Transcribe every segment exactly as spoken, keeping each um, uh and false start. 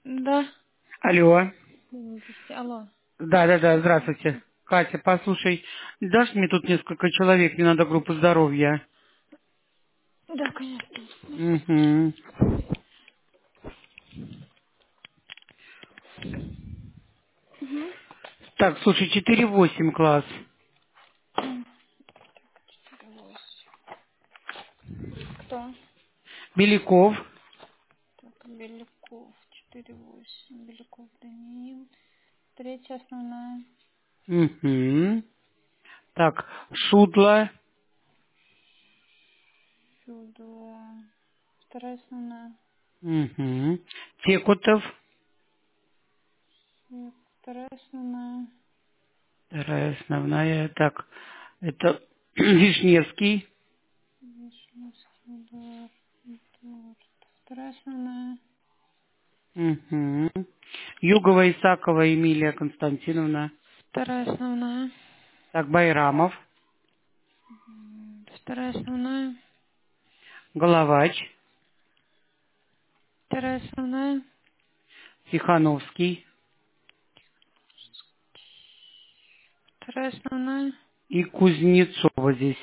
Да. Алло. Здравствуйте. Алло. Да, да, да, здравствуйте. Здравствуйте. Катя, послушай, дашь мне тут несколько человек, мне надо группу здоровья. Да, конечно. Угу. Угу. Так, слушай, четыре восемь класс. Кто? Беляков. Так, Беляков. четыре восемь. Беляков Даниил. Третья основная. Угу. Так, Шудла. Чудо. Вторая основная. Угу. Текутов. Нет, вторая основная. Вторая основная. Так, это Вишневский. Вишневский. Эдуард. Эдуард. Вторая основная. Угу. Югова Исакова Эмилия Константиновна. Вторая основная. Так, Байрамов. М, Вторая основная. Головач. Вторая основная. Тихановский. Вторая основная. И Кузнецова здесь.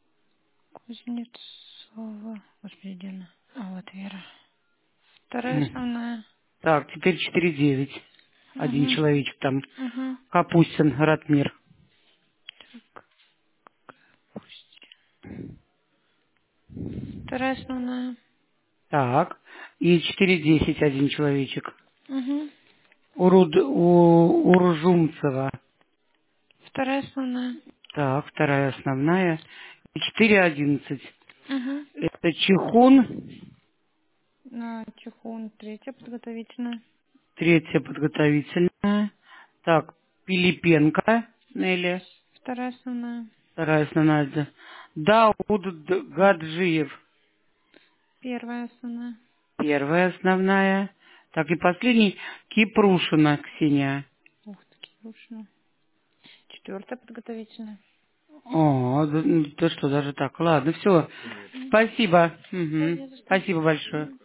Кузнецова. Господи, где она? А, вот Вера. Вторая М. основная. Так, теперь четыре девять. Один Угу. человечек там. Угу. Капустин, Ратмир. Так, пусть. Вторая основная. Так. И четыре десять один человечек. Угу. Уруд, у, Уржумцева. Вторая основная. Так, вторая основная. И четыре одиннадцать. Угу. Это Чехун. На Чехун. Третья подготовительная. Третья подготовительная. Так, Пилипенко. Нелли. Вторая основная. Вторая основная. Дауд Д- Гаджиев. Первая основная. Первая основная. Так, и последний Кипрушина Ксения. Ух ты, Кирюшина. Четвертая подготовительная. О, да, ну, да что, даже так. Ладно, все. Спасибо. Да, Мгм. не за что. Спасибо большое.